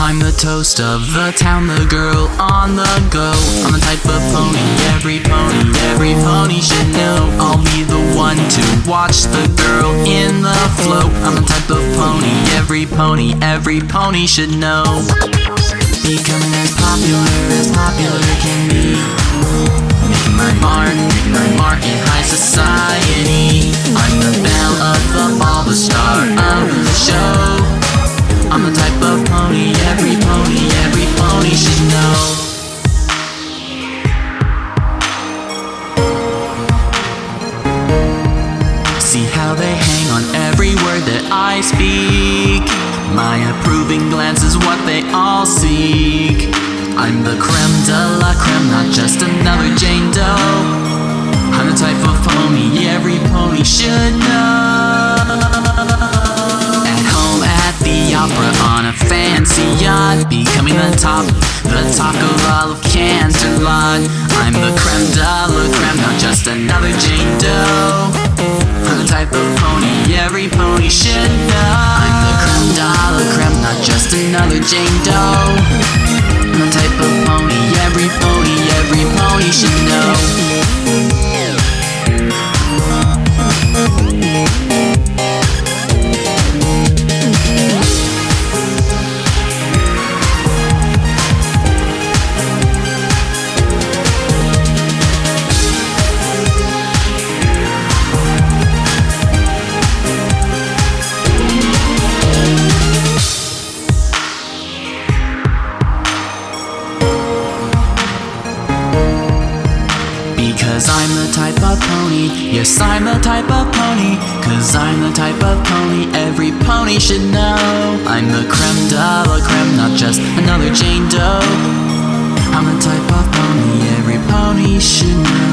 I'm the toast of the town, the girl on the go. I'm the type of pony every pony should know. I'll be the one to watch the girl in the flow. I'm the type of pony every pony should know. Becoming as popular can be. Making my mark in high society. I'm the belle of the ball, the star of the show. I'm the type of pony every pony should know. See how they hang on every word that I speak. My approving glance is what they all seek. I'm the creme de la creme, not just another Jane Doe. I'm the type of pony every pony should know. At home at the opera on a fancy yacht, becoming the talk of all of Canterlot. I'm the creme de la creme, not just another Jane Doe. I'm the type of pony every pony should know. I'm the creme de la creme, not just another Jane Doe. I'm the type of pony every pony should know. Cause I'm the type of pony, yes I'm the type of pony. Cause I'm the type of pony every pony should know. I'm the creme de la creme, not just another Jane Doe. I'm the type of pony every pony should know.